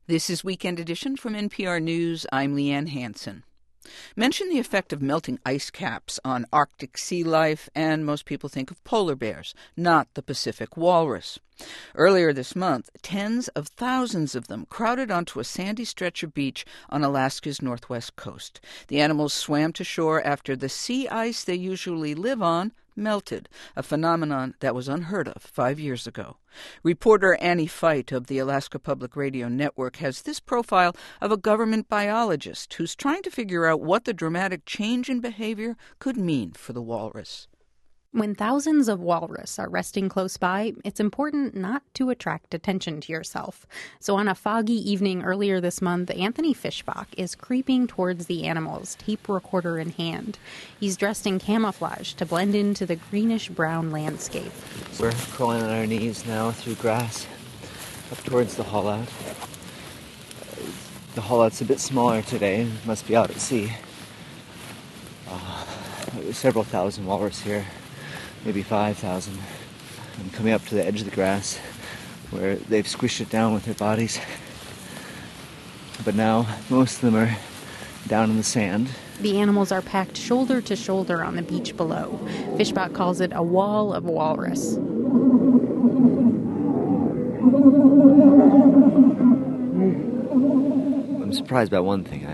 This is Weekend Edition from NPR News. I'm Leanne Hansen. Mention the effect of melting ice caps on Arctic sea life, and most people think of polar bears, not the Pacific walrus. Earlier this month, tens of thousands of them crowded onto a sandy stretch of beach on Alaska's northwest coast. The animals swam to shore after the sea ice they usually live on melted, a phenomenon that was unheard of 5 years ago. Reporter Annie Feit of the Alaska Public Radio Network has this profile of a government biologist who's trying to figure out what the dramatic change in behavior could mean for the walrus. When thousands of walrus are resting close by, it's important not to attract attention to yourself. So on a foggy evening earlier this month, Anthony Fischbach is creeping towards the animals, tape recorder in hand. He's dressed in camouflage to blend into the greenish-brown landscape. We're crawling on our knees now through grass up towards the haulout. The haulout's a bit smaller today. It must be out at sea. Several thousand walrus here. Maybe 5,000. I'm coming up to the edge of the grass where they've squished it down with their bodies. But now most of them are down in the sand. The animals are packed shoulder to shoulder on the beach below. Fischbach calls it a wall of walrus. I'm surprised by one thing.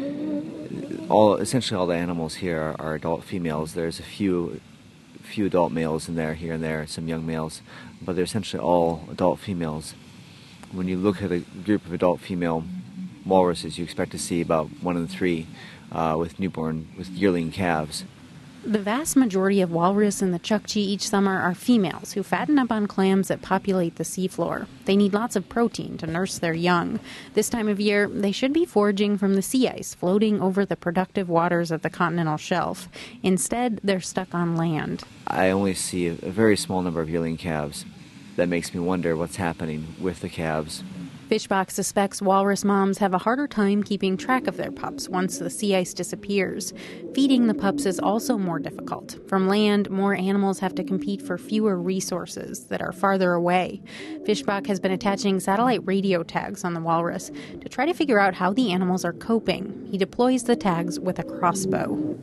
Essentially all the animals here are adult females. There's a few adult males in there, here and there, some young males, but they're essentially all adult females. When you look at a group of adult female walruses, you expect to see about 1 in 3 with yearling calves. The vast majority of walrus in the Chukchi each summer are females who fatten up on clams that populate the seafloor. They need lots of protein to nurse their young. This time of year, they should be foraging from the sea ice floating over the productive waters of the continental shelf. Instead, they're stuck on land. I only see a very small number of yearling calves. That makes me wonder what's happening with the calves. Fischbach suspects walrus moms have a harder time keeping track of their pups once the sea ice disappears. Feeding the pups is also more difficult. From land, more animals have to compete for fewer resources that are farther away. Fischbach has been attaching satellite radio tags on the walrus to try to figure out how the animals are coping. He deploys the tags with a crossbow.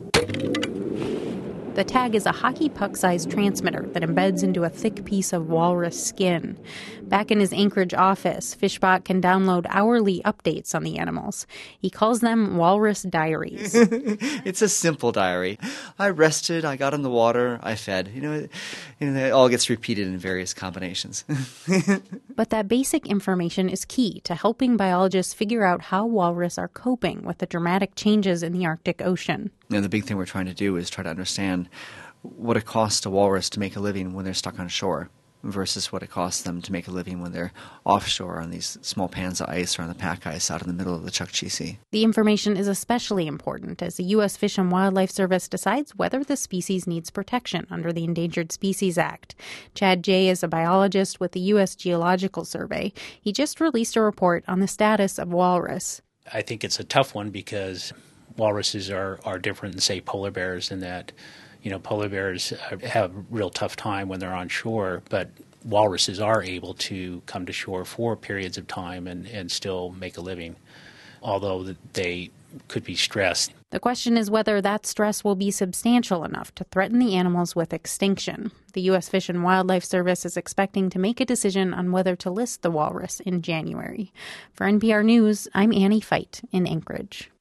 The tag is a hockey puck-sized transmitter that embeds into a thick piece of walrus skin. Back in his Anchorage office, Fischbach can download hourly updates on the animals. He calls them walrus diaries. It's a simple diary. I rested, I got in the water, I fed. It all gets repeated in various combinations. But that basic information is key to helping biologists figure out how walrus are coping with the dramatic changes in the Arctic Ocean. The big thing we're trying to do is try to understand what it costs a walrus to make a living when they're stuck on shore versus what it costs them to make a living when they're offshore on these small pans of ice or on the pack ice out in the middle of the Chukchi Sea. The information is especially important as the U.S. Fish and Wildlife Service decides whether the species needs protection under the Endangered Species Act. Chad Jay is a biologist with the U.S. Geological Survey. He just released a report on the status of walrus. I think it's a tough one because walruses are different than, say, polar bears in that, polar bears have a real tough time when they're on shore, but walruses are able to come to shore for periods of time and still make a living, although they could be stressed. The question is whether that stress will be substantial enough to threaten the animals with extinction. The U.S. Fish and Wildlife Service is expecting to make a decision on whether to list the walrus in January. For NPR News, I'm Annie Feit in Anchorage.